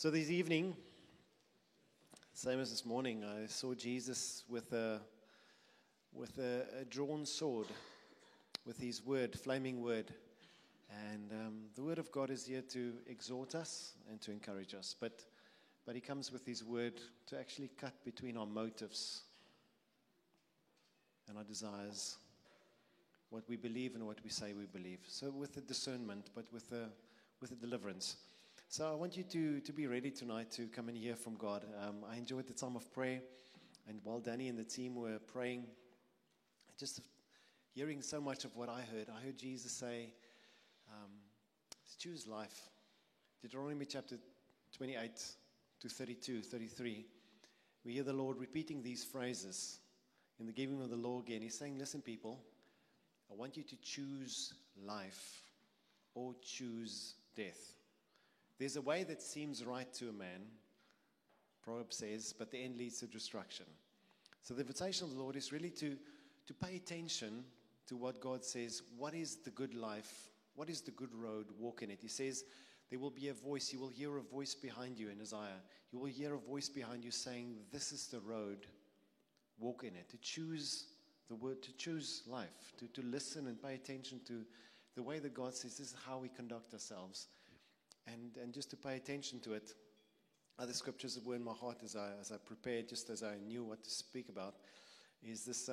So this evening, same as this morning, I saw Jesus with a drawn sword, with his word, flaming word. And the word of God is here to exhort us and to encourage us. But he comes with his word to actually cut between our motives and our desires, what we believe and what we say we believe. So with the discernment, but with the deliverance. So I want you to be ready tonight to come and hear from God. I enjoyed the time of prayer, and while Danny and the team were praying, just hearing so much of what I heard Jesus say, choose life. Deuteronomy chapter 28 to 32, 33. We hear the Lord repeating these phrases in the giving of the law again. He's saying, listen people, I want you to choose life or choose death. There's a way that seems right to a man, Proverbs says, but the end leads to destruction. So the invitation of the Lord is really to pay attention to what God says. What is the good life? What is the good road? Walk in it. He says there will be a voice. You will hear a voice behind you in Isaiah. You will hear a voice behind you saying, this is the road. Walk in it. To choose the word, to choose life, to listen and pay attention to the way that God says this is how we conduct ourselves. And just to pay attention to it. Other scriptures that were in my heart as I prepared, just as I knew what to speak about, is this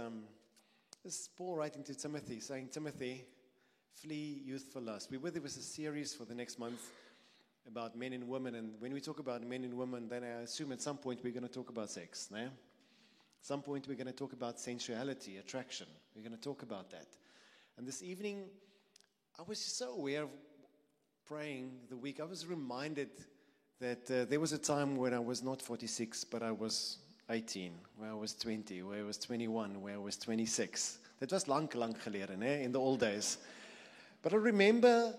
is Paul writing to Timothy, saying, Timothy, flee youthful lust. There was a series for the next month about men and women, and when we talk about men and women, then I assume at some point we're going to talk about sex. No? At some point we're going to talk about sensuality, attraction. We're going to talk about that. And this evening, I was so aware of praying the week, I was reminded that there was a time when I was not 46, but I was 18, where I was 20, where I was 21, where I was 26. That was lang geleden, in the old days. But I remember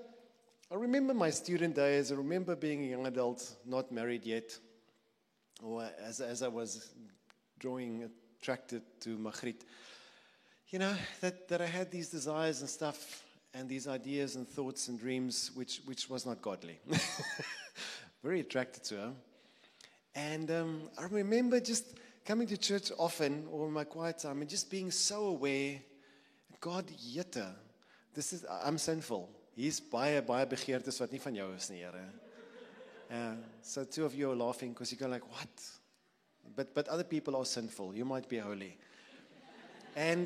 my student days. I remember being a young adult, not married yet, or as I was growing attracted to Magritte. You know, that I had these desires and stuff, and these ideas and thoughts and dreams, which was not godly. Very attracted to her. And I remember just coming to church often, or in my quiet time, and just being so aware, God, jette, I'm sinful. Hier's baie begeertes wat nie van jou is nie, Here. So two of you are laughing because you go like, what? But other people are sinful. You might be holy. And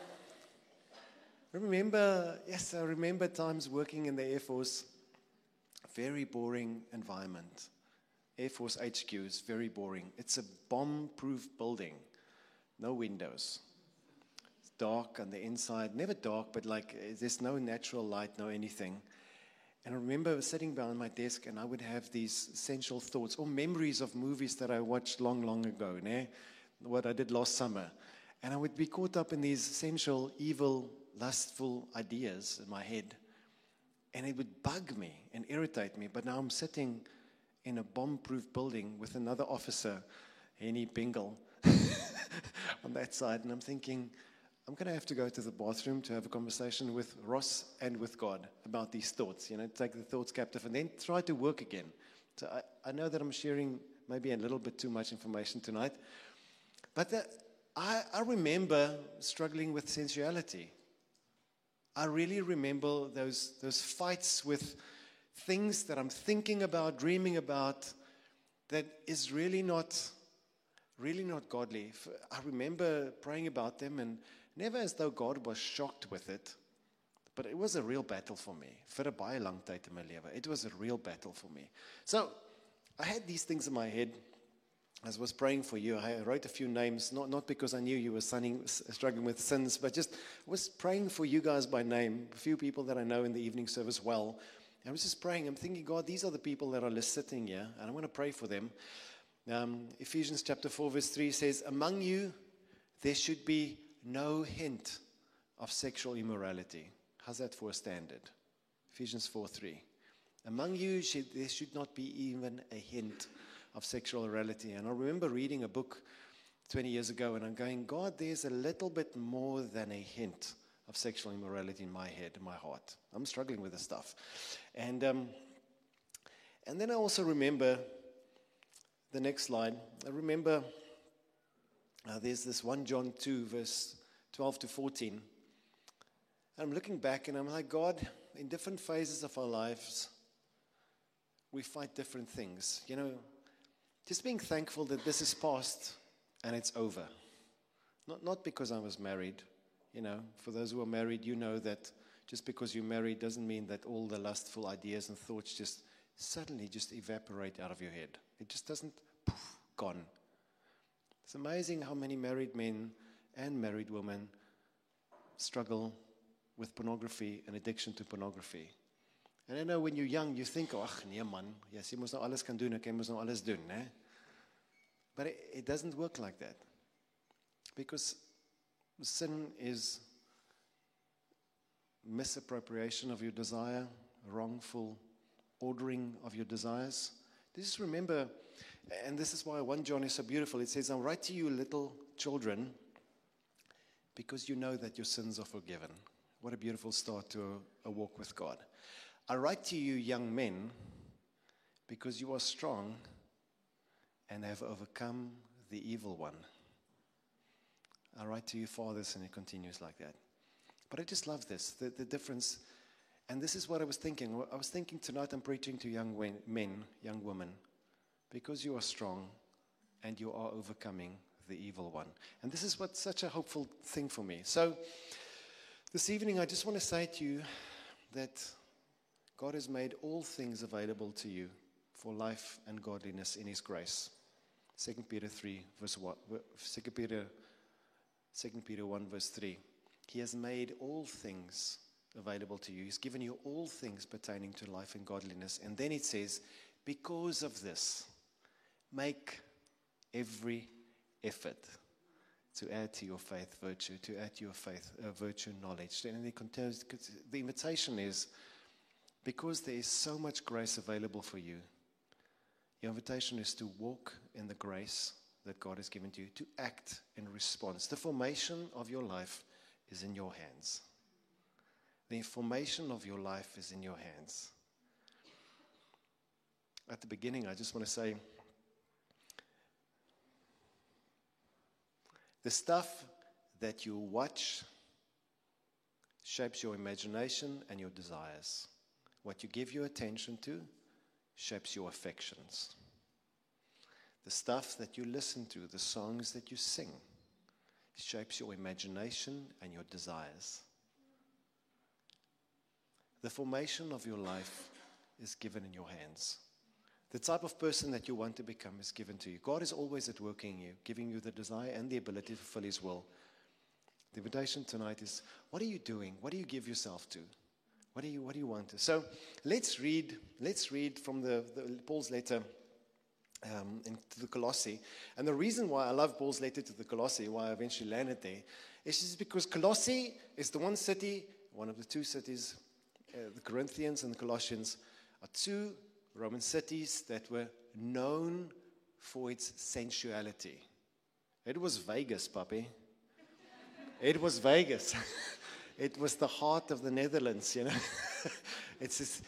I remember times working in the Air Force. Very boring environment. Air Force HQ is very boring. It's a bomb-proof building. No windows. It's dark on the inside. Never dark, but like there's no natural light, no anything. And I remember sitting behind my desk and I would have these sensual thoughts or memories of movies that I watched long, long ago. What I did last summer. And I would be caught up in these sensual, evil, lustful ideas in my head. And it would bug me and irritate me. But now I'm sitting in a bomb-proof building with another officer, Henny Bingle, on that side. And I'm thinking, I'm going to have to go to the bathroom to have a conversation with Ross and with God about these thoughts. Take the thoughts captive and then try to work again. So I know that I'm sharing maybe a little bit too much information tonight. But I remember struggling with sensuality. I really remember those fights with things that I'm thinking about, dreaming about, that is really not godly. I remember praying about them, and never as though God was shocked with it, but it was a real battle for me. Vir 'n baie lang tyd in my lewe. It was a real battle for me. So I had these things in my head. As I was praying for you, I wrote a few names, not because I knew you were struggling with sins, but just was praying for you guys by name, a few people that I know in the evening service well. I was just praying. I'm thinking, God, these are the people that are sitting here, and I want to pray for them. Ephesians chapter 4, verse 3 says, among you, there should be no hint of sexual immorality. How's that for a standard? Ephesians 4:3. Among you, there should not be even a hint of sexual immorality. And I remember reading a book 20 years ago, and I'm going, God, there's a little bit more than a hint of sexual immorality in my head, in my heart. I'm struggling with this stuff. And then I also remember the next slide. I remember there's this 1 John 2, verse 12 to 14. And I'm looking back and I'm like, God, in different phases of our lives, we fight different things. You know, just being thankful that this is past and it's over. Not because I was married. You know, for those who are married, you know that just because you're married doesn't mean that all the lustful ideas and thoughts just suddenly just evaporate out of your head. It just doesn't, poof, gone. It's amazing how many married men and married women struggle with pornography and addiction to pornography. And I know when you're young, you think, oh, nee man, yes, jy moet nou alles kan doen, ek moet nou alles doen, né? But it doesn't work like that. Because sin is misappropriation of your desire, wrongful ordering of your desires. Just remember, and this is why 1 John is so beautiful. It says, I write to you, little children, because you know that your sins are forgiven. What a beautiful start to a walk with God. I write to you, young men, because you are strong and have overcome the evil one. I write to you, fathers, and it continues like that. But I just love this, the difference. And this is what I was thinking. I was thinking tonight I'm preaching to young men, young women, because you are strong and you are overcoming the evil one. And this is what's such a hopeful thing for me. So this evening I just want to say to you that God has made all things available to you for life and godliness in His grace. 2 Peter 3, verse 1. 2 Peter 1, verse 3. He has made all things available to you. He's given you all things pertaining to life and godliness. And then it says, because of this, make every effort to add to your faith virtue, to add to your faith virtue knowledge. And it continues, the invitation is, because there is so much grace available for you, your invitation is to walk in the grace that God has given to you, to act in response. The formation of your life is in your hands. The formation of your life is in your hands. At the beginning, I just want to say, the stuff that you watch shapes your imagination and your desires. What you give your attention to shapes your affections. The stuff that you listen to, the songs that you sing, shapes your imagination and your desires. The formation of your life is given in your hands. The type of person that you want to become is given to you. God is always at work in you, giving you the desire and the ability to fulfill His will. The invitation tonight is, what are you doing? What do you give yourself to? What do you want to? So let's read from the Paul's letter into the Colossae. And the reason why I love Paul's letter to the Colossae, why I eventually landed there, is just because Colossae is the one city, one of the two cities, the Corinthians and the Colossians are two Roman cities that were known for its sensuality. It was Vegas, puppy. It was Vegas. It was the heart of the Netherlands, you know. It's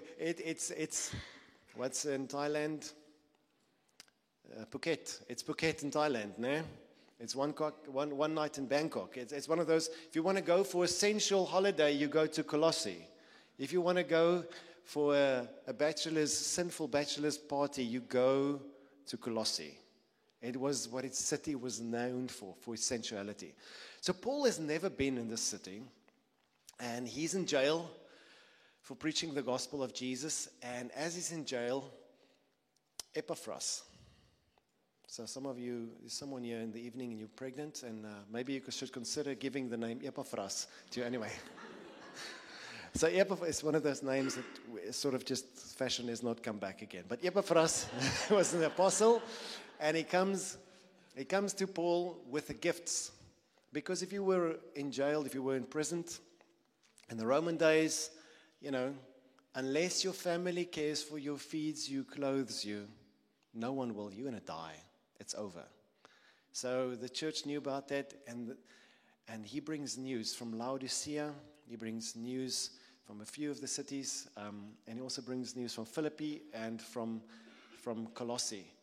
what's in Thailand? Phuket. It's Phuket in Thailand, no? It's one night in Bangkok. It's one of those, if you want to go for a sensual holiday, you go to Colossae. If you want to go for a sinful bachelor's party, you go to Colossae. It was what its city was known for its sensuality. So Paul has never been in this city, and he's in jail for preaching the gospel of Jesus. And as he's in jail, Epaphras. So some of you, there's someone here in the evening and you're pregnant, and maybe you should consider giving the name Epaphras to you anyway. So Epaphras is one of those names that sort of just fashion has not come back again. But Epaphras was an apostle, and he comes to Paul with the gifts. Because if you were in jail, if you were in prison, in the Roman days, you know, unless your family cares for you, feeds you, clothes you, no one will. You're going to die. It's over. So the church knew about that, and he brings news from Laodicea. He brings news from a few of the cities, and he also brings news from Philippi and from Colossae.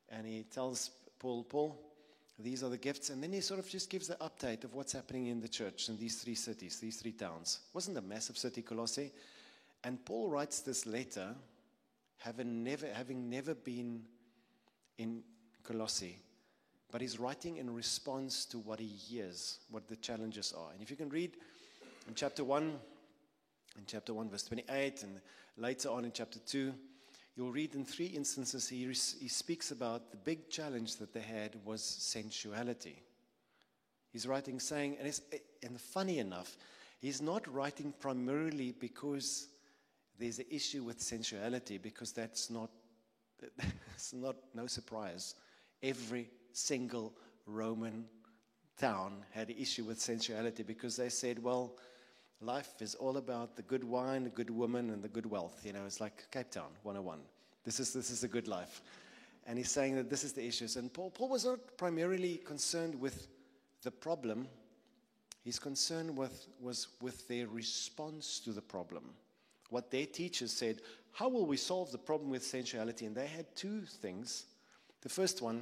And he tells Paul, these are the gifts. And then he sort of just gives the update of what's happening in the church in these 3 cities, these 3 towns. It wasn't a massive city, Colossae. And Paul writes this letter, having never been in Colossae. But he's writing in response to what he hears, what the challenges are. And if you can read in chapter 1 verse 28, and later on in chapter 2, you'll read in 3 instances he speaks about the big challenge that they had was sensuality. He's writing saying, and funny enough, he's not writing primarily because there's an issue with sensuality, because it's not no surprise. Every single Roman town had an issue with sensuality, because they said, well, life is all about the good wine, the good woman, and the good wealth. You know, it's like Cape Town 101. This is a good life. And he's saying that this is the issues. And Paul was not primarily concerned with the problem. His concern was with their response to the problem. What their teachers said, how will we solve the problem with sensuality? And they had 2 things. The first one,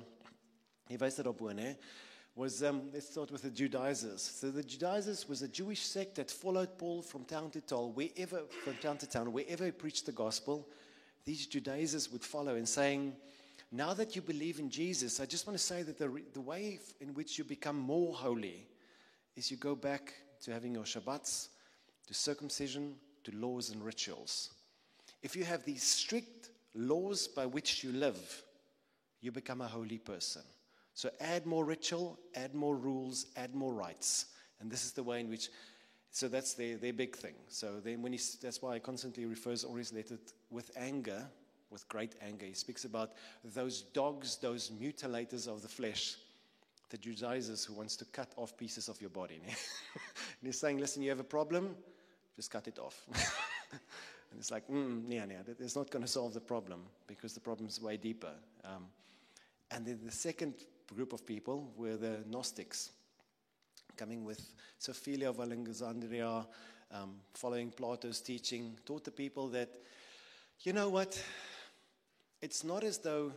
was, let's start with the Judaizers. So the Judaizers was a Jewish sect that followed Paul from town to town, wherever he preached the gospel. These Judaizers would follow and saying, now that you believe in Jesus, I just want to say that the way in which you become more holy is you go back to having your Shabbats, to circumcision, to laws and rituals. If you have these strict laws by which you live, you become a holy person. So add more ritual, add more rules, add more rites. And this is the way in which, so that's their big thing. So then that's why he constantly refers, always letter with anger, with great anger. He speaks about those dogs, those mutilators of the flesh, the Judaizers who wants to cut off pieces of your body. And he's saying, listen, you have a problem, just cut it off. And it's like, it's not going to solve the problem, because the problem is way deeper. And then the second group of people were the Gnostics, coming with Sophia of Alexandria, following Plato's teaching, taught the people that, you know what, it's not as though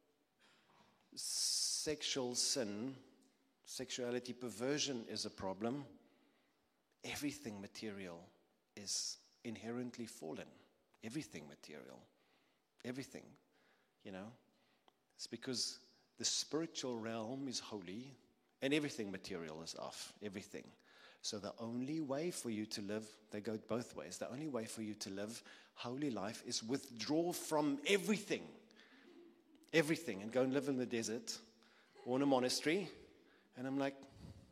sexual sin, sexuality, perversion is a problem. Everything material is inherently fallen. Everything material. Everything, you know. It's because the spiritual realm is holy and everything material is off. Everything. So the only way for you to live, they go both ways. The only way for you to live holy life is withdraw from everything. Everything. And go and live in the desert or in a monastery. And I'm like,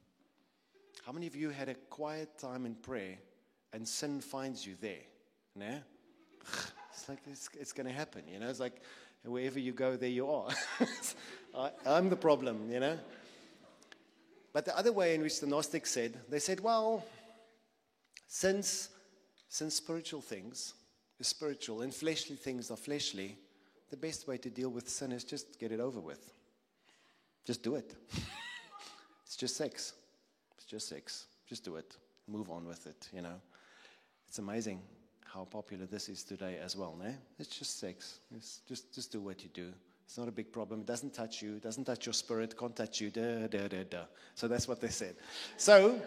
how many of you had a quiet time in prayer and sin finds you there? No? It's like, it's going to happen, you know. It's like, wherever you go, there you are. I'm the problem, you know. But the other way in which the Gnostics said, they said, well, since spiritual things are spiritual and fleshly things are fleshly, the best way to deal with sin is just get it over with. Just do it. It's just sex. It's just sex. Just do it. Move on with it, you know. It's amazing how popular this is today as well, no? It's just sex. It's just do what you do. It's not a big problem. It doesn't touch you. It doesn't touch your spirit. Can't touch you. So that's what they said. So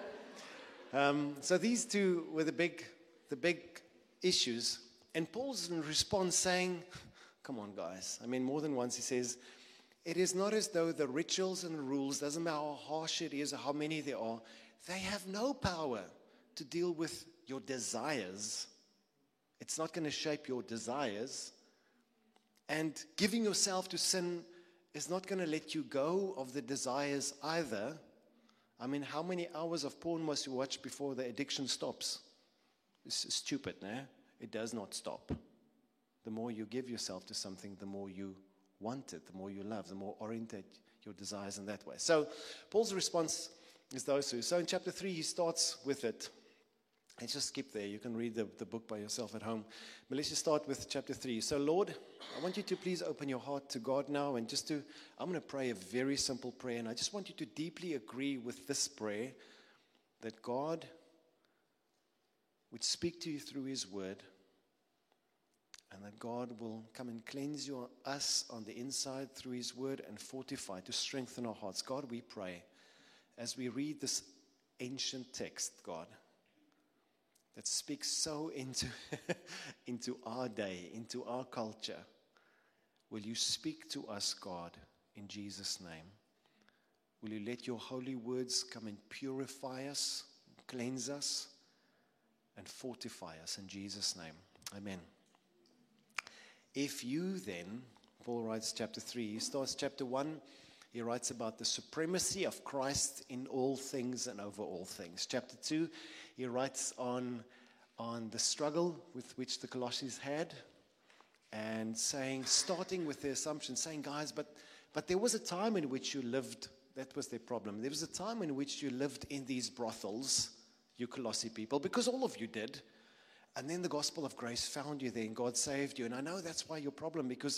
these 2 were the big issues. And Paul's in response saying, come on, guys. I mean, more than once he says, it is not as though the rituals and the rules, doesn't matter how harsh it is or how many there are, they have no power to deal with your desires. It's not going to shape your desires. And giving yourself to sin is not going to let you go of the desires either. I mean, how many hours of porn must you watch before the addiction stops? It's stupid, no? It does not stop. The more you give yourself to something, the more you want it, the more you love, the more oriented your desires in that way. So Paul's response is those 2. So in chapter 3, he starts with it. Let's just skip there. You can read the book by yourself at home. But let's just start with chapter 3. So Lord, I want you to please open your heart to God now. And I'm going to pray a very simple prayer. And I just want you to deeply agree with this prayer, that God would speak to you through his word. And that God will come and cleanse us on the inside through His word and fortify, to strengthen our hearts. God, we pray, as we read this ancient text, God, that speaks so into our day, into our culture, will you speak to us, God, in Jesus' name? Will you let your holy words come and purify us, cleanse us, and fortify us in Jesus' name? Amen. If you then, Paul writes chapter 3, he starts chapter 1, he writes about the supremacy of Christ in all things and over all things. Chapter 2, he writes on the struggle with which the Colossians had, and saying, starting with the assumption, saying, guys, but there was a time in which you lived, that was their problem. There was a time in which you lived in these brothels, you Colossae people, because all of you did. And then the gospel of grace found you there, and God saved you. And I know that's why your problem, because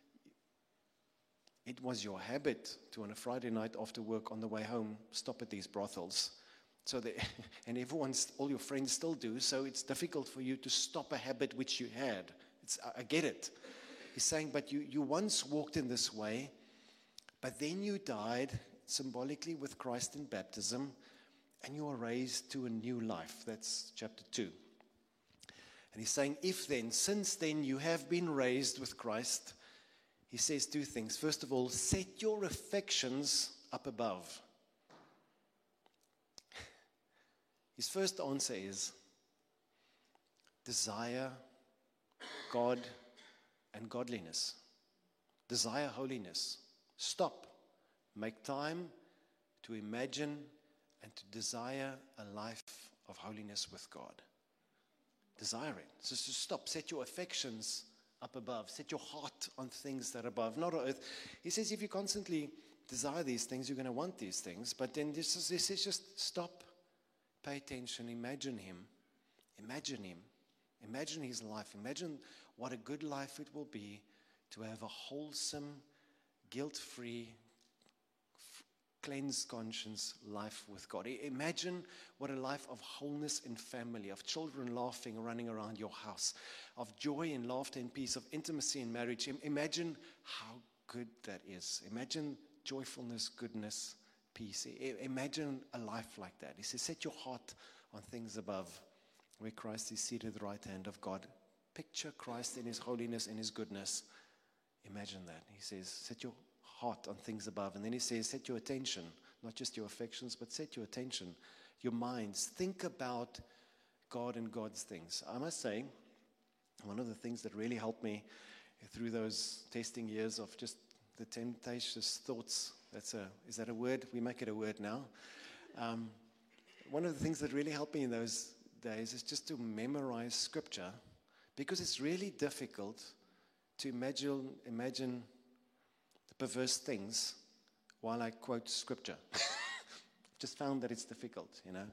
it was your habit to, on a Friday night after work on the way home, stop at these brothels. And all your friends still do, so it's difficult for you to stop a habit which you had. I get it. He's saying, but you once walked in this way, but then you died symbolically with Christ in baptism, and you are raised to a new life. That's chapter 2. And he's saying, since then you have been raised with Christ, he says two things. First of all, set your affections up above. His first answer is, desire God and godliness. Desire holiness. Stop. Make time to imagine and to desire a life of holiness with God. Desire it. So stop. Set your affections up above. Set your heart on things that are above, not on earth. He says if you constantly desire these things, you're going to want these things. But then this is just stop. Pay attention. Imagine Him. Imagine Him. Imagine His life. Imagine what a good life it will be to have a wholesome, guilt-free, cleansed conscience life with God. Imagine what a life of wholeness in family, of children laughing, running around your house, of joy and laughter and peace, of intimacy in marriage. Imagine how good that is. Imagine joyfulness, goodness, peace. Imagine a life like that. He says, set your heart on things above, where Christ is seated at the right hand of God. Picture Christ in His holiness and His goodness. Imagine that. He says, set your heart on things above. And then he says, set your attention, not just your affections, but set your attention, your minds. Think about God and God's things. I must say, one of the things that really helped me through those testing years of just the temptatious thoughts, is that a word? We make it a word now. One of the things that really helped me in those days is just to memorize scripture, because it's really difficult to imagine the perverse things while I quote scripture. Just found that it's difficult, you know.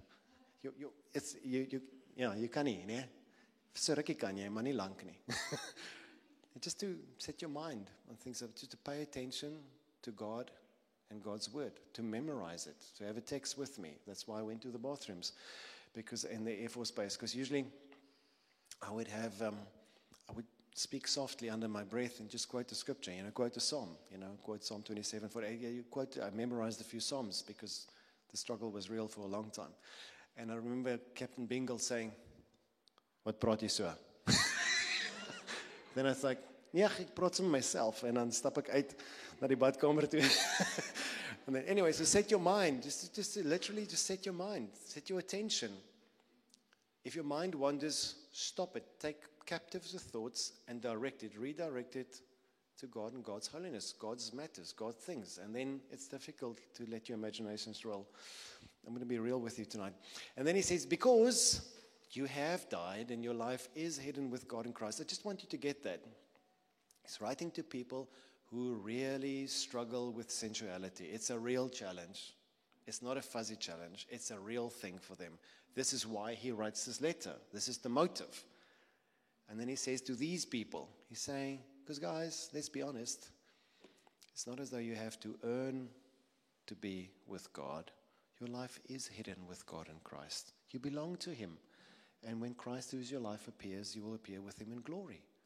You kan nie, né? So rukkie kan jy, maar nie lank nie. Just to set your mind on things, just to pay attention to God and God's word, to memorize it, to have a text with me. That's why I went to the bathrooms, because in the Air Force Base, because usually I would speak softly under my breath and just quote the scripture, quote a psalm, quote Psalm 27. I memorized a few psalms because the struggle was real for a long time. And I remember Captain Bingle saying, "Wat praat jy so?" Then I was like, "Yeah, ek praat met myself." En dan stap ek uit na die badkamer toe. And then anyway, so set your mind, just literally just set your mind, set your attention. If your mind wanders, stop it. Take captive the thoughts and redirect it to God and God's holiness, God's matters, God's things. And then it's difficult to let your imaginations roll. I'm going to be real with you tonight. And then he says, because you have died and your life is hidden with God in Christ. I just want you to get that. He's writing to people who really struggle with sensuality. It's a real challenge. It's not a fuzzy challenge. It's a real thing for them. This is why he writes this letter. This is the motive. And then he says to these people, he's saying, because guys, let's be honest, it's not as though you have to earn to be with God. Your life is hidden with God in Christ. You belong to him. And when Christ, who is your life, appears, you will appear with him in glory.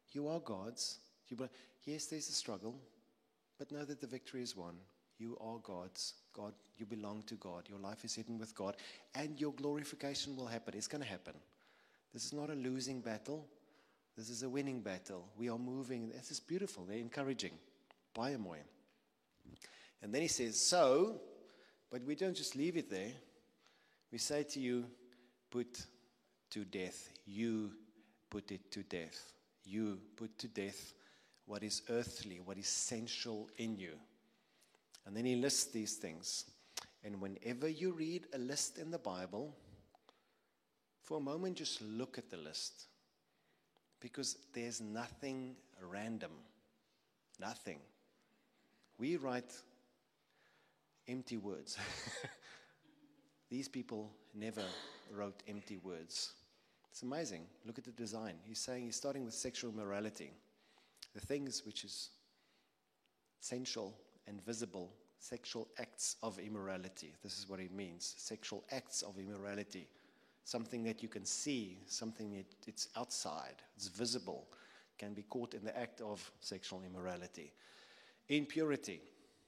You are God's. Yes, there's a struggle, but know that the victory is won. You are God's. God, you belong to God. Your life is hidden with God, and your glorification will happen. It's going to happen. This is not a losing battle. This is a winning battle. We are moving. This is beautiful. They're encouraging. Baie mooi. And then he says, so, but we don't just leave it there. We say to you, put to death. You put it to death. You put to death what is earthly, what is sensual in you. And then he lists these things. And whenever you read a list in the Bible, for a moment just look at the list. Because there's nothing random. Nothing. We write empty words. These people never wrote empty words. It's amazing. Look at the design. He's saying he's starting with sexual morality. The things which is sensual and visible, sexual acts of immorality. This is what it means. Sexual acts of immorality. Something that you can see, something that it's outside, it's visible, can be caught in the act of sexual immorality. Impurity.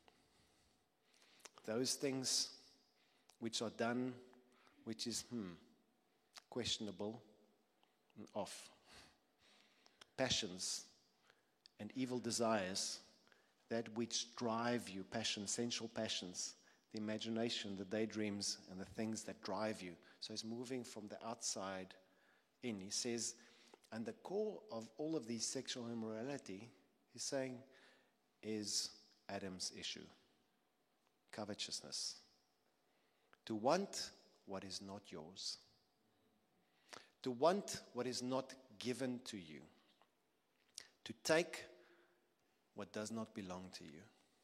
Those things which are done, which is questionable and off. Passions and evil desires, that which drive you, passions, sensual passions, the imagination, the daydreams, and the things that drive you. So he's moving from the outside in. He says, and the core of all of these sexual immorality, he's saying, is Adam's issue. Covetousness. To want what is not yours. To want what is not given to you. To take what does not belong to you.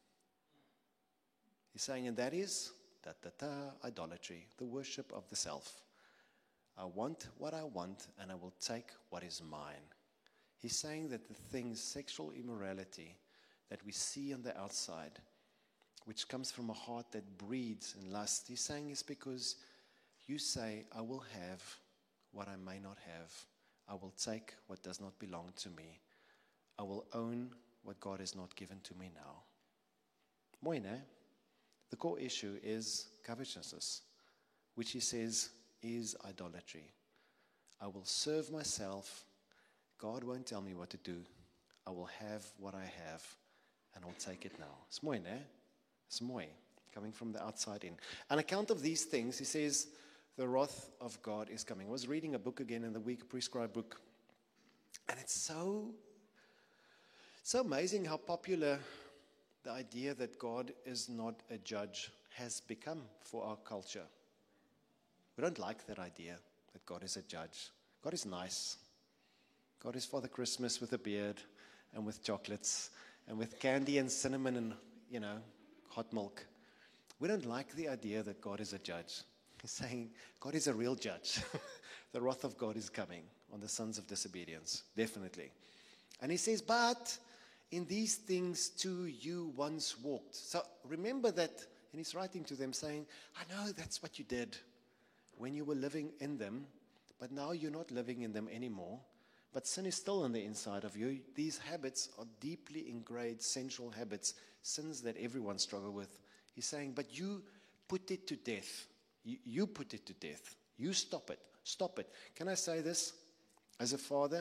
He's saying, and that is idolatry, the worship of the self. I want what I want, and I will take what is mine. He's saying that the things, sexual immorality, that we see on the outside, which comes from a heart that breeds in lust, he's saying is because you say, I will have what I may not have. I will take what does not belong to me. I will own what God has not given to me now. Mooi, né? The core issue is covetousness, which he says is idolatry. I will serve myself. God won't tell me what to do. I will have what I have, and I'll take it now. It's mooi, né? It's mooi, coming from the outside in. On account of these things, he says, the wrath of God is coming. I was reading a book again in the week, a prescribed book, and it's so amazing how popular the idea that God is not a judge has become for our culture. We don't like that idea that God is a judge. God is nice. God is Father Christmas with a beard and with chocolates and with candy and cinnamon and, hot milk. We don't like the idea that God is a judge. He's saying God is a real judge. The wrath of God is coming on the sons of disobedience, definitely. And he says, but in these things too you once walked. So remember that, and he's writing to them saying, I know that's what you did when you were living in them, but now you're not living in them anymore. But sin is still on the inside of you. These habits are deeply ingrained sensual habits, sins that everyone struggles with. He's saying, but you put it to death. You put it to death. You stop it. Stop it. Can I say this as a father?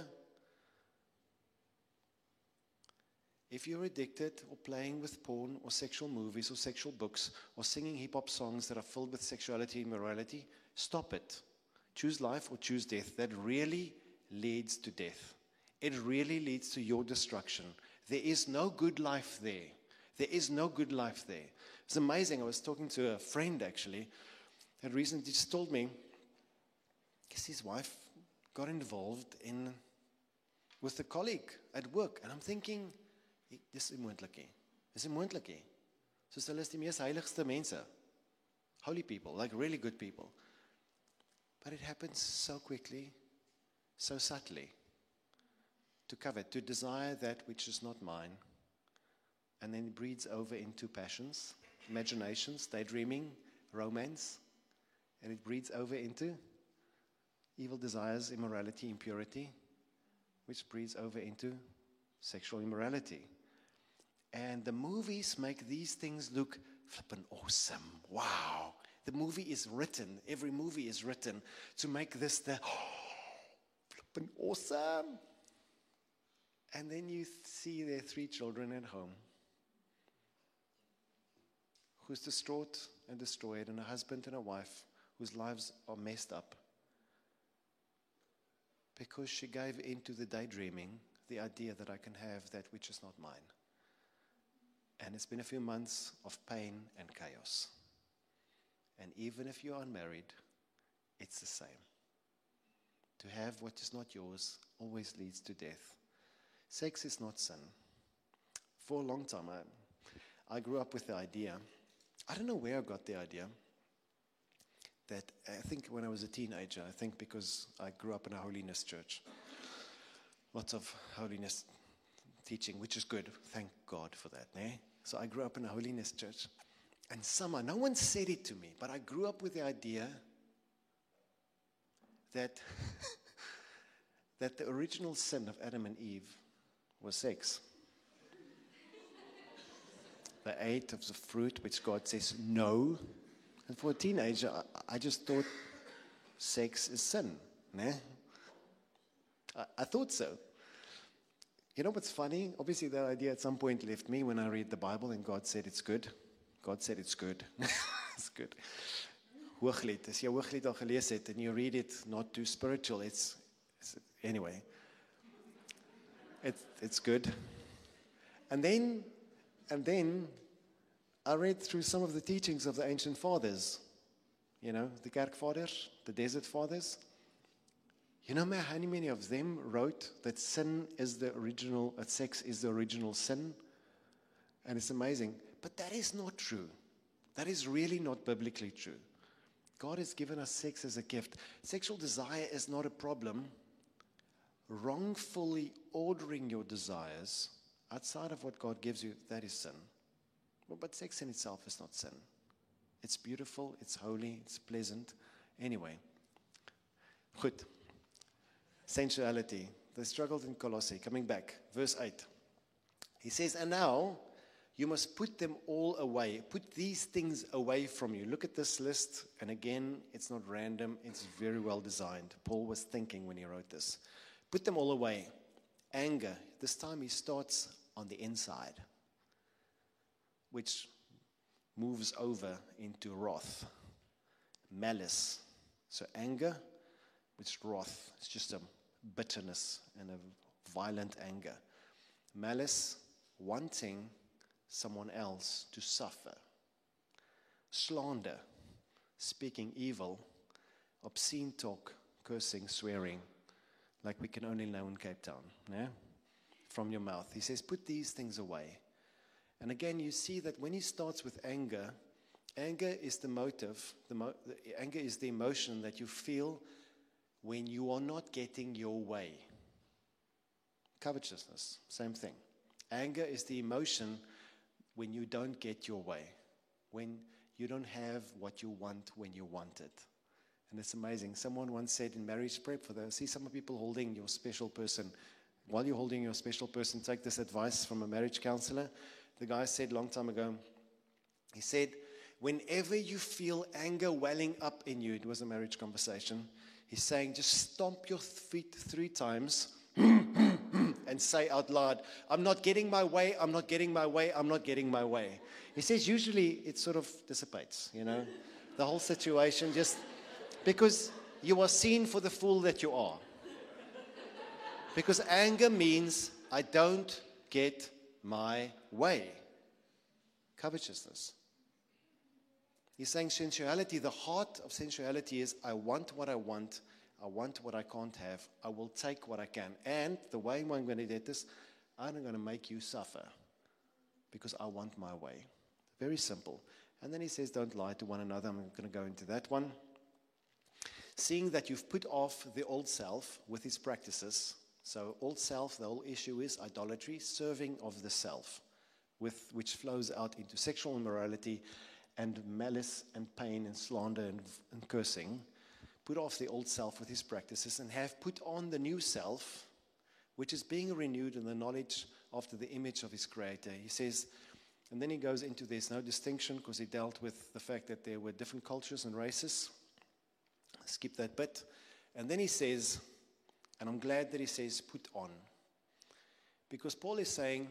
If you're addicted or playing with porn or sexual movies or sexual books or singing hip-hop songs that are filled with sexuality and morality, stop it. Choose life or choose death. That really leads to death. It really leads to your destruction. There is no good life there. There is no good life there. It's amazing. I was talking to a friend, actually, that recently just told me, his wife got involved with a colleague at work. And I'm thinking, dis is moontlik nie. Dis moontlik nie. Soos hulle is die mees heiligste mense. Holy people, like really good people. But it happens so quickly, so subtly. To covet, to desire that which is not mine. And then it breeds over into passions, imaginations, daydreaming, romance. And it breeds over into evil desires, immorality, impurity. which breeds over into sexual immorality. And the movies make these things look flippin' awesome. Wow. The movie is written, every movie is written to make this the flippin' awesome. And then you see their 3 children at home who's distraught and destroyed, and a husband and a wife whose lives are messed up because she gave into the daydreaming, the idea that I can have that which is not mine. And it's been a few months of pain and chaos. And even if you're unmarried, it's the same. To have what is not yours always leads to death. Sex is not sin. For a long time, I grew up with the idea, I don't know where I got the idea, that I think when I was a teenager, I think because I grew up in a holiness church, lots of holiness teaching, which is good. Thank God for that. Eh? So I grew up in a holiness church. And somehow, no one said it to me, but I grew up with the idea that, that the original sin of Adam and Eve was sex. They ate of the fruit which God says no. And for a teenager, I just thought sex is sin. Né? I thought so. You know what's funny? Obviously, that idea at some point left me when I read the Bible and God said it's good. God said it's good. It's good. Hooglied. As jy Hooglied al gelees het and you read it not too spiritual, it's anyway. It's good. And then I read through some of the teachings of the ancient fathers. You know, the Kerkvaders, the Desert Fathers. You know how many of them wrote that sin is the original, that sex is the original sin? And it's amazing. But that is not true. That is really not biblically true. God has given us sex as a gift. Sexual desire is not a problem. Wrongfully ordering your desires outside of what God gives you, that is sin. Well, but sex in itself is not sin. It's beautiful, it's holy, it's pleasant. Anyway. Goed. Sensuality. They struggled in Colossae. Coming back. Verse 8. He says, and now you must put them all away. Put these things away from you. Look at this list. And again, it's not random. It's very well designed. Paul was thinking when he wrote this. Put them all away. Anger. This time he starts on the inside, which moves over into wrath. Malice. So anger, which is wrath. It's just a bitterness and a violent anger. Malice, wanting someone else to suffer. Slander, speaking evil. Obscene talk, cursing, swearing, like we can only know in Cape Town. Yeah? From your mouth. He says, put these things away. And again, you see that when he starts with anger, anger is the motive. Anger is the emotion that you feel when you are not getting your way. Covetousness, same thing. Anger is the emotion when you don't get your way, when you don't have what you want when you want it. And it's amazing. Someone once said in marriage prep, see some people holding your special person. While you're holding your special person, take this advice from a marriage counselor. The guy said a long time ago, he said, whenever you feel anger welling up in you, it was a marriage conversation, he's saying, just stomp your feet 3 times and say out loud, I'm not getting my way, I'm not getting my way, I'm not getting my way. He says usually it sort of dissipates, you know, the whole situation, just because you are seen for the fool that you are. Because anger means I don't get my way. Covetousness. He's saying sensuality, the heart of sensuality is I want what I want what I can't have, I will take what I can. And the way I'm going to get this, I'm going to make you suffer because I want my way. Very simple. And then he says, don't lie to one another. I'm going to go into that one. Seeing that you've put off the old self with his practices. So old self, the whole issue is idolatry, serving of the self, which flows out into sexual immorality and malice and pain and slander and cursing. Put off the old self with his practices and have put on the new self, which is being renewed in the knowledge after the image of his creator. He says, and then he goes into there's no distinction because he dealt with the fact that there were different cultures and races. Skip that bit. And then he says, and I'm glad that he says put on. Because Paul is saying,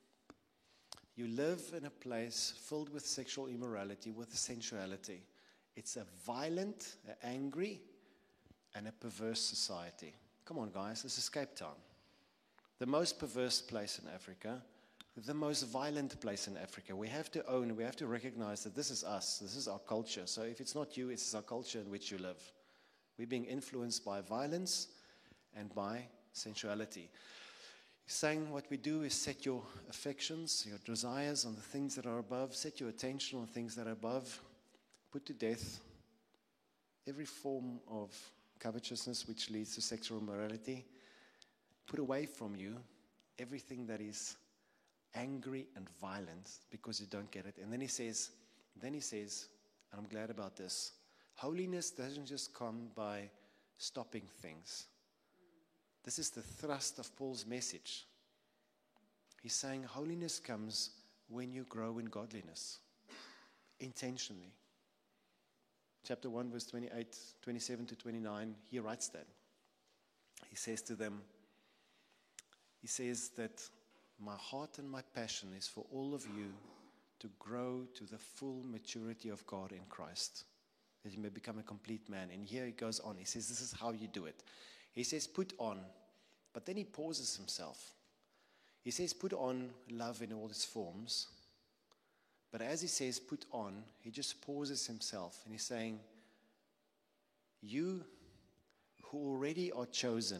you live in a place filled with sexual immorality, with sensuality. It's a violent, angry, and a perverse society. Come on, guys, this is Cape Town. The most perverse place in Africa, the most violent place in Africa. We have to own, we have to recognize that this is us, this is our culture. So if it's not you, it's our culture in which you live. We're being influenced by violence and by sensuality. He's saying what we do is set your affections, your desires on the things that are above, set your attention on things that are above, put to death every form of covetousness which leads to sexual immorality. Put away from you everything that is angry and violent because you don't get it. And then he says, and I'm glad about this, holiness doesn't just come by stopping things. This is the thrust of Paul's message. He's saying holiness comes when you grow in godliness, intentionally. Chapter 1, verse 28, 27 to 29, he writes that. He says to them, he says that my heart and my passion is for all of you to grow to the full maturity of God in Christ, that you may become a complete man. And here he goes on. He says, this is how you do it. He says, put on. But then he pauses himself. He says, put on love in all its forms. But as he says, put on, he just pauses himself. And he's saying, you who already are chosen,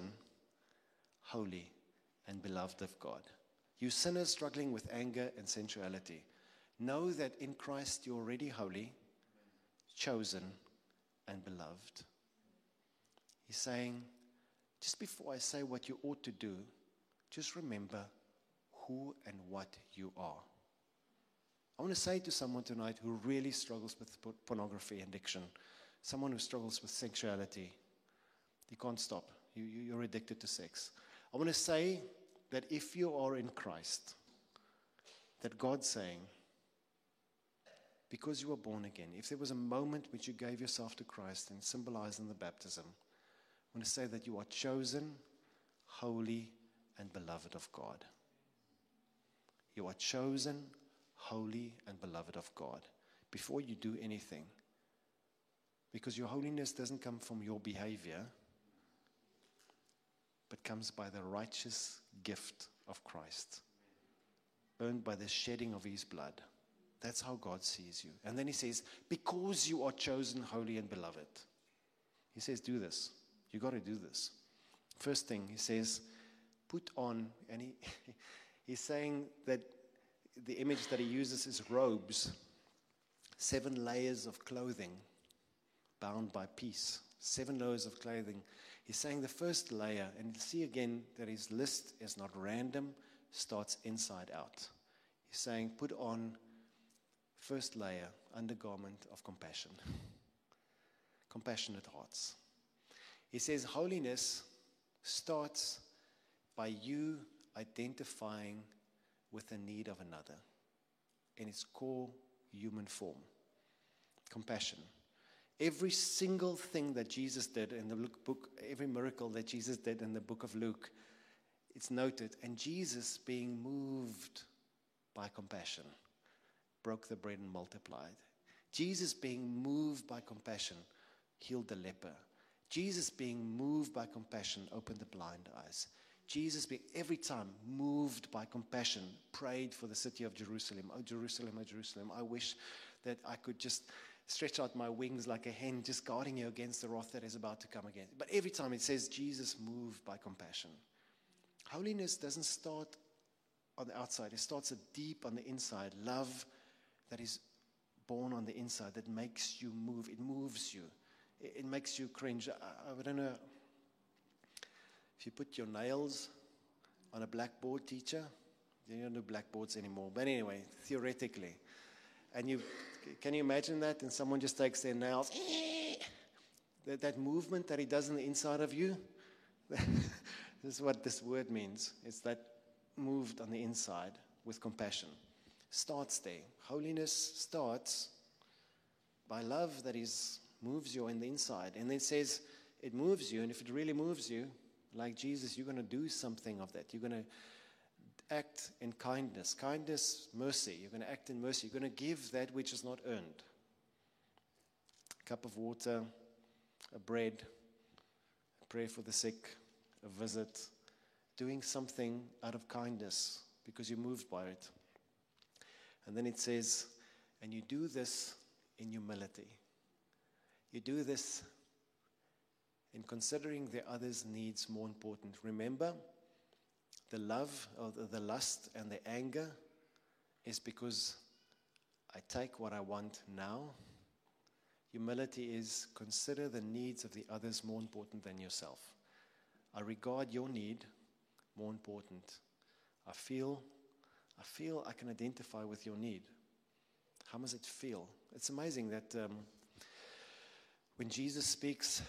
holy and beloved of God. You sinners struggling with anger and sensuality. Know that in Christ you're already holy, chosen, and beloved. He's saying, just before I say what you ought to do, just remember who and what you are. I want to say to someone tonight who really struggles with pornography addiction, someone who struggles with sexuality, you can't stop. You're addicted to sex. I want to say that if you are in Christ, that God's saying, because you were born again, if there was a moment which you gave yourself to Christ and symbolized in the baptism, I want to say that you are chosen, holy, and beloved of God. You are chosen, holy, and beloved of God before you do anything. Because your holiness doesn't come from your behavior, but comes by the righteous gift of Christ, earned by the shedding of his blood. That's how God sees you. And then he says, because you are chosen, holy, and beloved. He says, do this. You got to do this. First thing, he says, put on, and he's saying that the image that he uses is robes, 7 layers of clothing bound by peace, 7 layers of clothing. He's saying the first layer, and you see again that his list is not random, starts inside out. He's saying, put on first layer, undergarment of compassion, compassionate hearts. He says holiness starts by you identifying with the need of another in its core human form. Compassion. Every single thing that Jesus did in the book, every miracle that Jesus did in the book of Luke, it's noted. And Jesus, being moved by compassion, broke the bread and multiplied. Jesus, being moved by compassion, healed the leper. Jesus, being moved by compassion, opened the blind eyes. Jesus, being every time moved by compassion, prayed for the city of Jerusalem. Oh, Jerusalem, oh, Jerusalem, I wish that I could just stretch out my wings like a hen, just guarding you against the wrath that is about to come again. But every time it says Jesus moved by compassion. Holiness doesn't start on the outside. It starts deep on the inside. Love that is born on the inside, that makes you move. It moves you. It makes you cringe. I don't know if you put your nails on a blackboard, teacher. You don't do blackboards anymore. But anyway, theoretically. And can you imagine that? And someone just takes their nails. That movement that he does on the inside of you. This is what this word means. It's that moved on the inside with compassion. Starts there. Holiness starts by love that moves you on the inside. And then it says it moves you, and if it really moves you, like Jesus, you're going to do something of that. You're going to act in kindness. Kindness, mercy. You're going to act in mercy. You're going to give that which is not earned. A cup of water, a bread, a prayer for the sick, a visit, doing something out of kindness because you're moved by it. And then it says, and you do this in humility. You do this in considering the other's needs more important. Remember, the love or the lust and the anger is because I take what I want now. Humility is consider the needs of the others more important than yourself. I regard your need more important. I feel I can identify with your need. How does it feel? It's amazing that when Jesus speaks,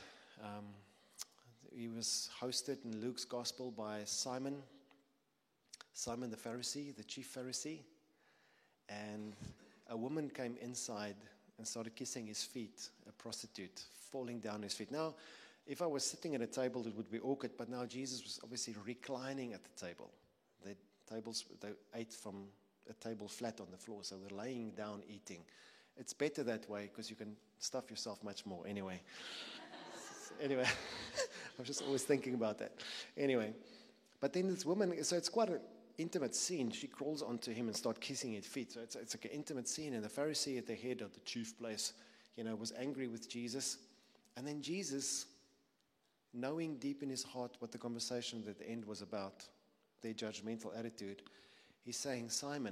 he was hosted in Luke's gospel by Simon the Pharisee, the chief Pharisee, and a woman came inside and started kissing his feet, a prostitute, falling down his feet. Now, if I was sitting at a table, it would be awkward, but now Jesus was obviously reclining at the table. They ate from a table flat on the floor, so they're laying down eating. It's better that way because you can stuff yourself much more. Anyway, I was just always thinking about that. Anyway, but then this woman, so it's quite an intimate scene. She crawls onto him and starts kissing his feet. So it's like an intimate scene, and the Pharisee at the head of the chief place, was angry with Jesus. And then Jesus, knowing deep in his heart what the conversation at the end was about, their judgmental attitude, he's saying, Simon,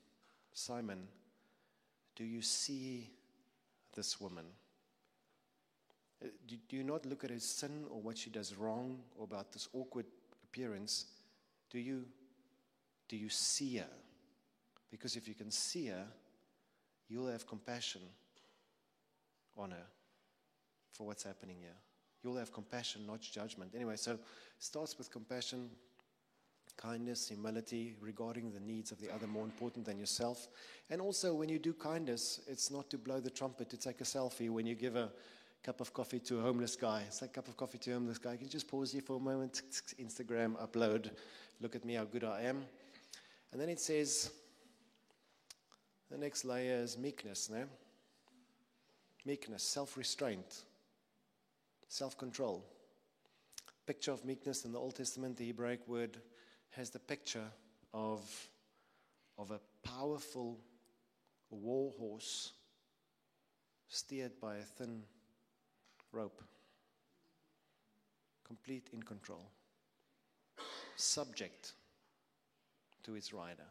do you see this woman? Do you not look at her sin or what she does wrong or about this awkward appearance? Do you see her? Because if you can see her, you'll have compassion on her for what's happening here. You'll have compassion, not judgment. Anyway, so it starts with compassion, kindness, humility, regarding the needs of the other more important than yourself. And also, when you do kindness, it's not to blow the trumpet, to take a selfie when you give a cup of coffee to a homeless guy. It's like a cup of coffee to a homeless guy. You can just pause here for a moment, Instagram, upload, look at me, how good I am. And then it says, the next layer is meekness, no? Meekness, self-restraint, self-control. Picture of meekness in the Old Testament, the Hebraic word has the picture of a powerful war horse steered by a thin rope, complete in control, subject to its rider,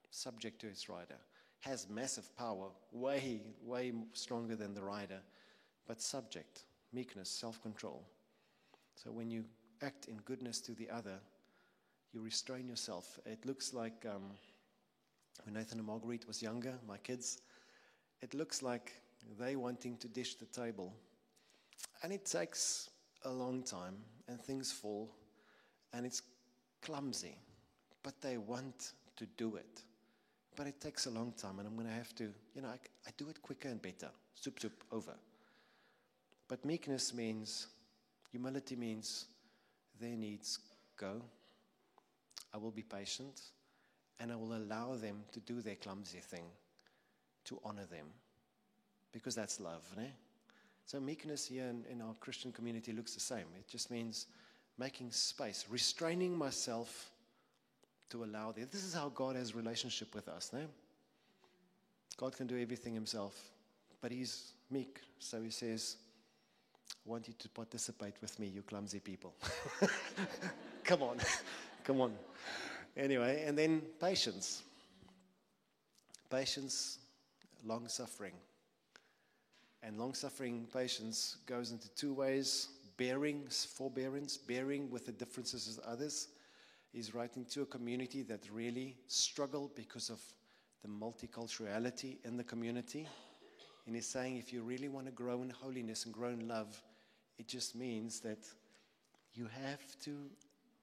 has massive power, way stronger than the rider, but subject, meekness, self-control. So when you act in goodness to the other, you restrain yourself. It looks like when Nathan and Marguerite was younger, my kids, it looks like they wanting to dish the table. And it takes a long time, and things fall, and it's clumsy. But they want to do it. But it takes a long time, and I'm going to have to, I do it quicker and better. Soup, over. But meekness means, humility means, their needs go. I will be patient, and I will allow them to do their clumsy thing, to honor them, because that's love, né? So meekness here in our Christian community looks the same. It just means making space, restraining myself to allow them. This is how God has relationship with us, né? God can do everything himself, but he's meek, so he says, I want you to participate with me, you clumsy people. Come on. Anyway, and then patience. Patience, long-suffering. And long-suffering patience goes into two ways. Forbearance, bearing with the differences of others. He's writing to a community that really struggled because of the multiculturality in the community. And he's saying if you really want to grow in holiness and grow in love, it just means that you have to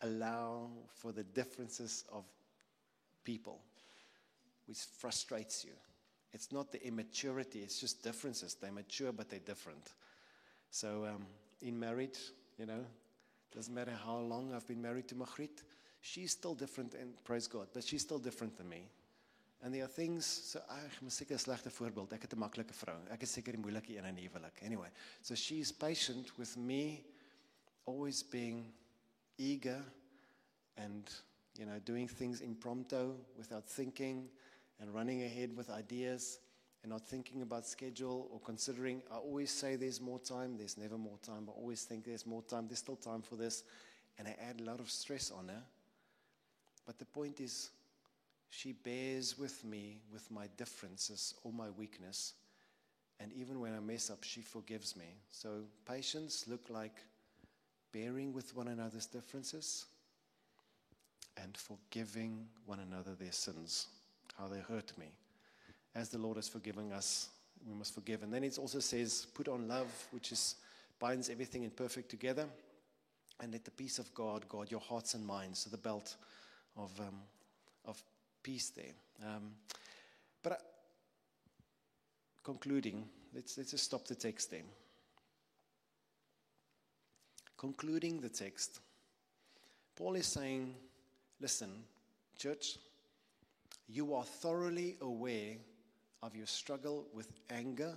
allow for the differences of people, which frustrates you. It's not the immaturity, it's just differences. They're mature, but they're different. So in marriage, doesn't matter how long I've been married to Margriet, she's still different, and praise God, but she's still different than me. And there are things, so ek is seker 'n slegte voorbeeld. Ek het 'n maklike vrou. Ek is seker die moeilike een in die huwelik. Anyway, so she's patient with me, always being eager and, doing things impromptu without thinking and running ahead with ideas and not thinking about schedule or considering. I always say there's more time. There's never more time. I always think there's more time. There's still time for this. And I add a lot of stress on her. But the point is, she bears with me with my differences or my weakness. And even when I mess up, she forgives me. So patience look like bearing with one another's differences and forgiving one another their sins, how they hurt me. As the Lord has forgiven us, we must forgive. And then it also says, put on love, which binds everything in perfect together. And let the peace of God guard your hearts and minds. So the belt of peace there. Concluding, let's just stop the text there. Concluding the text, Paul is saying, listen, church, you are thoroughly aware of your struggle with anger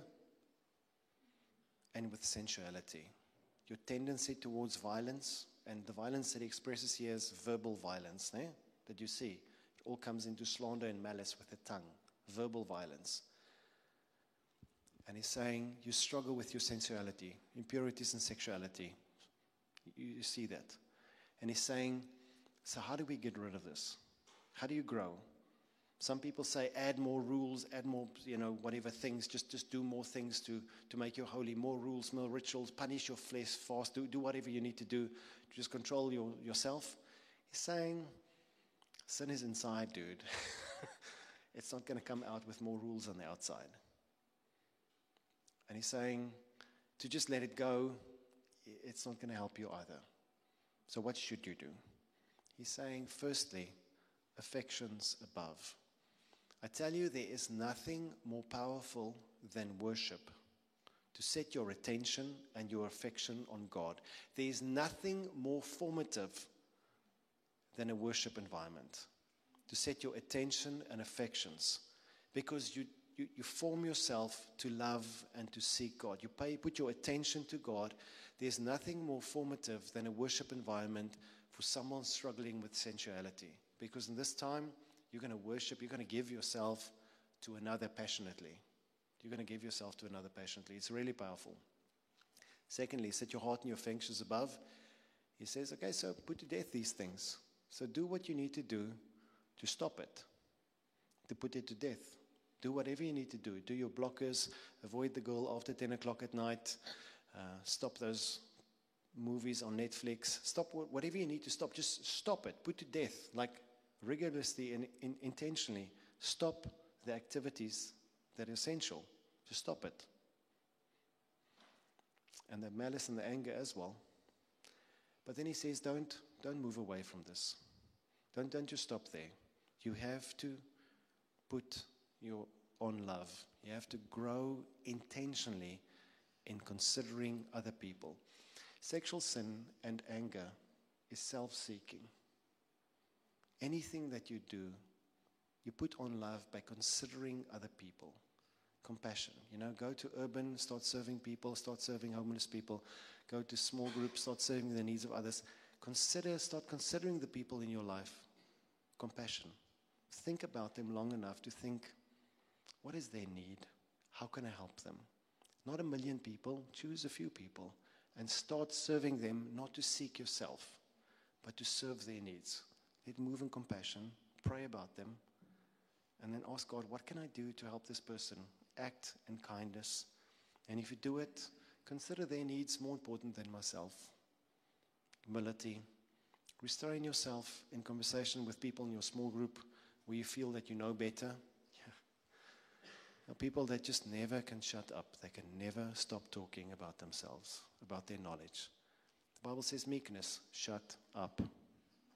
and with sensuality, your tendency towards violence, and the violence that he expresses here is verbal violence, that you see. It all comes into slander and malice with the tongue, verbal violence. And he's saying you struggle with your sensuality, impurities and sexuality. You see that. And he's saying, so how do we get rid of this? How do you grow? Some people say add more rules, add more, whatever things, just do more things to make you holy, more rules, more rituals, punish your flesh, fast, do whatever you need to do to just control yourself. He's saying, sin is inside, dude. It's not going to come out with more rules on the outside. And he's saying, to just let it go, it's not going to help you either. So what should you do? He's saying, firstly, affections above. I tell you, there is nothing more powerful than worship, to set your attention and your affection on God. There is nothing more formative than a worship environment, to set your attention and affections, because you form yourself to love and to seek God. You put your attention to God. There's nothing more formative than a worship environment for someone struggling with sensuality, because in this time, you're going to worship, you're going to give yourself to another passionately. You're going to give yourself to another passionately. It's really powerful. Secondly, set your heart and your affections above. He says, okay, so put to death these things. So do what you need to do to stop it, to put it to death. Do whatever you need to do. Do your blockers, avoid the girl after 10 o'clock at night, stop those movies on Netflix, stop whatever you need to stop. Just stop it, put to death, like rigorously and intentionally. Stop the activities that are essential. Just stop it. And the malice and the anger as well. But then he says, don't move away from this. Don't just stop there. You have to put your own love. You have to grow intentionally in considering other people. Sexual sin and anger is self-seeking. Anything that you do, you put on love by considering other people. Compassion. Go to urban, start serving people, start serving homeless people. Go to small groups, start serving the needs of others. Start considering the people in your life. Compassion. Think about them long enough to think, what is their need? How can I help them? Not a million people, choose a few people and start serving them, not to seek yourself, but to serve their needs. Let move in compassion, pray about them, and then ask God, what can I do to help this person? Act in kindness. And if you do it, consider their needs more important than myself. Humility. Restrain yourself in conversation with people in your small group where you feel that you know better. People that just never can shut up. They can never stop talking about themselves, about their knowledge. The Bible says meekness, shut up.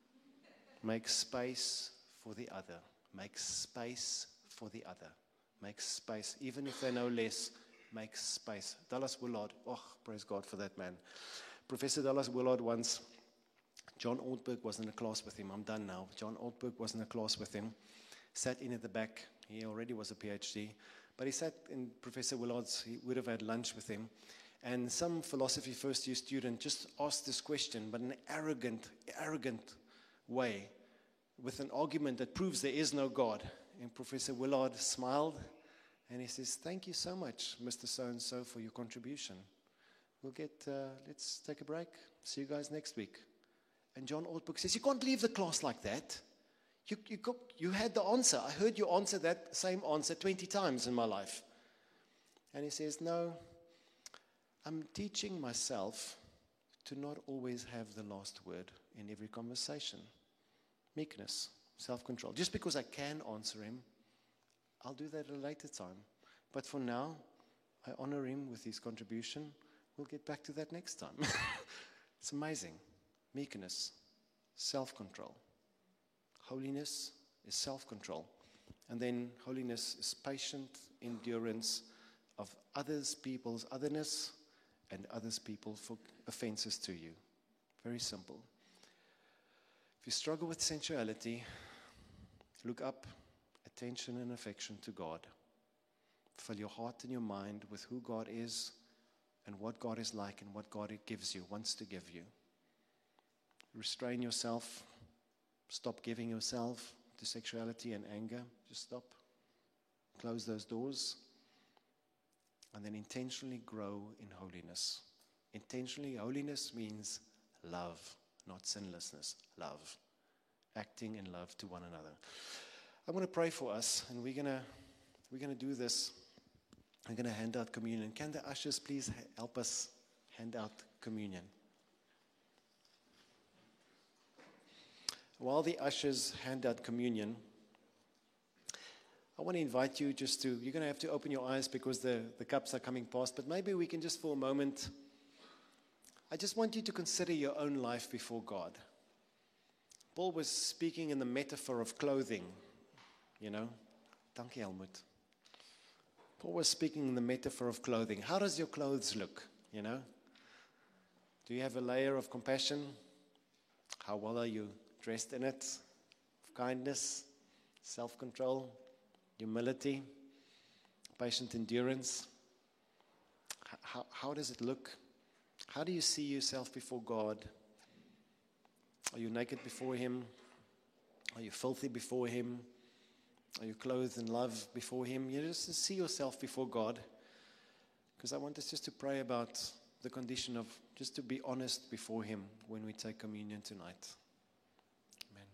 Make space for the other. Make space for the other. Make space. Even if they know less, make space. Dallas Willard. Oh, praise God for that man. Professor Dallas Willard once, John Ortberg was in a class with him. I'm done now. John Ortberg was in a class with him. Sat in at the back. He already was a PhD. But he sat in Professor Willard's. He would have had lunch with him. And some philosophy first-year student just asked this question, but in an arrogant way, with an argument that proves there is no God. And Professor Willard smiled, and he says, "Thank you so much, Mr. So-and-so, for your contribution. Let's take a break. See you guys next week." And John Ortberg says, "You can't leave the class like that. You had the answer. I heard you answer that same answer 20 times in my life." And he says, "No, I'm teaching myself to not always have the last word in every conversation. Meekness, self-control. Just because I can answer him, I'll do that at a later time. But for now, I honor him with his contribution. We'll get back to that next time." It's amazing. Meekness, self-control. Holiness is self-control. And then holiness is patient endurance of others people's otherness and others people for offenses to you. Very simple. If you struggle with sensuality, look up, attention and affection to God. Fill your heart and your mind with who God is and what God is like and what God gives you, wants to give you. Restrain yourself. Stop giving yourself to sexuality and anger. Just stop. Close those doors. And then intentionally grow in holiness. Intentionally, holiness means love, not sinlessness. Love. Acting in love to one another. I'm going to pray for us, and we're going to do this. I'm going to hand out communion. Can the ushers please help us hand out communion? While the ushers hand out communion, I want to invite you you're going to have to open your eyes because the cups are coming past, but maybe we can just for a moment, I just want you to consider your own life before God. Paul was speaking in the metaphor of clothing, Dankie Helmut. Paul was speaking in the metaphor of clothing. How does your clothes look, Do you have a layer of compassion? How well are you dressed in it? Kindness, self-control, humility, patient endurance. How does it look? How do you see yourself before God? Are you naked before Him? Are you filthy before Him? Are you clothed in love before Him? You just see yourself before God. Because I want us just to pray about the condition of just to be honest before Him when we take communion tonight. Amen.